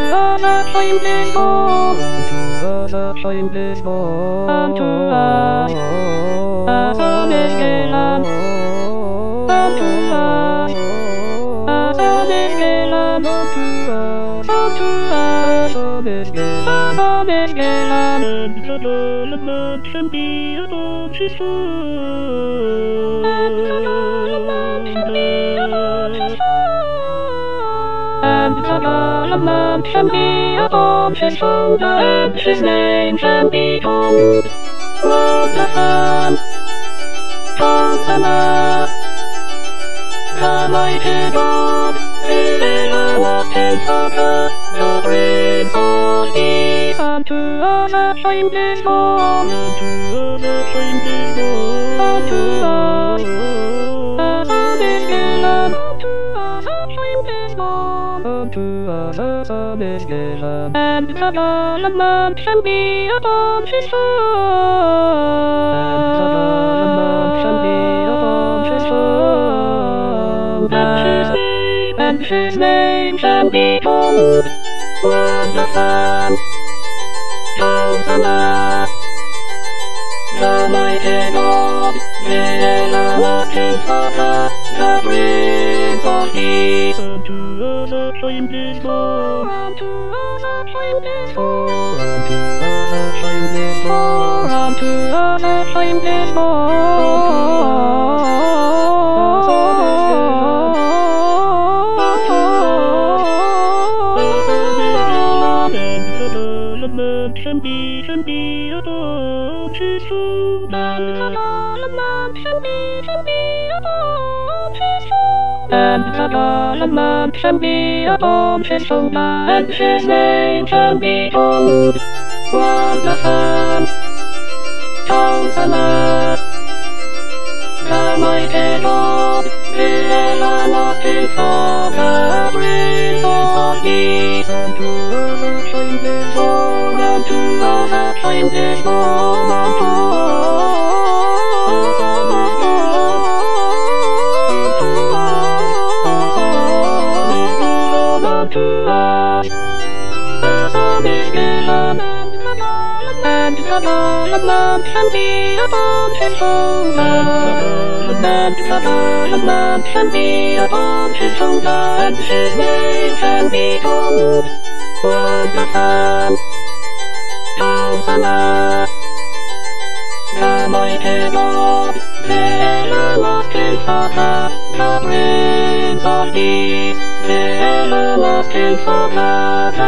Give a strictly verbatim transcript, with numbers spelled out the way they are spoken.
us a shameless ball, unto us a shameless ball, unto us as a miscalam, unto us as a miscalam, unto us, unto us a miscalam, a miscalam, and the development can be a bunch of and the development can be a bunch of and the development can be a bunch of food, and his name can be told. What the fun comes enough. The mighty God, the little walking sucker, the prince of peace, unto us a shameless ball, unto us a shameless ball, unto us as a miscalam, unto us a shameless ball, unto us as a miscalam, and the development can be a bunch of fun, and the development can be a bunch of fun, and his name, and his name can be told. When the fun comes alive, the mighty God, the everlasting Father, the Prince of Peace, unto us a shameless ball, unto us a shameless ball, unto us a shameless ball, unto us a shameless ball. Can be, can be a bunch of food, and the development can be, can be a bunch of food, and the development can be a bunch of food, and his name can be told. When the fun comes alive, the mighty God, the everlasting Father, Prince of Peace, unto us a shameless ball, unto us a shameless ball, unto us a miscalam, unto us as a miscalam, and the development can be a bunch of food, and the development can be a bunch of food, and his name can be told. When the fun comes alive, the mighty God, the everlasting Father, the Prince of Peace, the everlasting Father,